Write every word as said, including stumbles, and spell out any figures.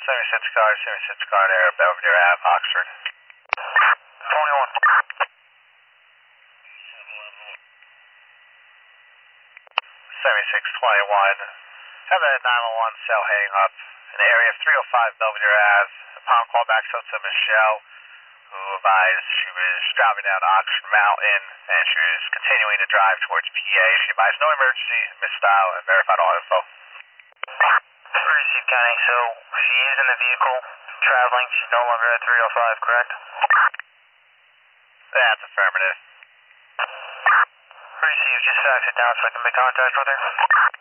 seventy-six car, seventy-six car there, Belvedere Ave, Oxford. twenty-one. seventy-six twenty-one. Have a nine one one cell hang up in the area of three oh five Belvedere Ave. Upon callback to Michelle, who advised she was driving down Oxford Mountain and she was continuing to drive towards P A. She advised no emergency, missed style, and verified all info. Receive County, so she is in the vehicle traveling. She's no longer at three oh five, correct? That's affirmative. Receive, just fax it down so I can make contact with her.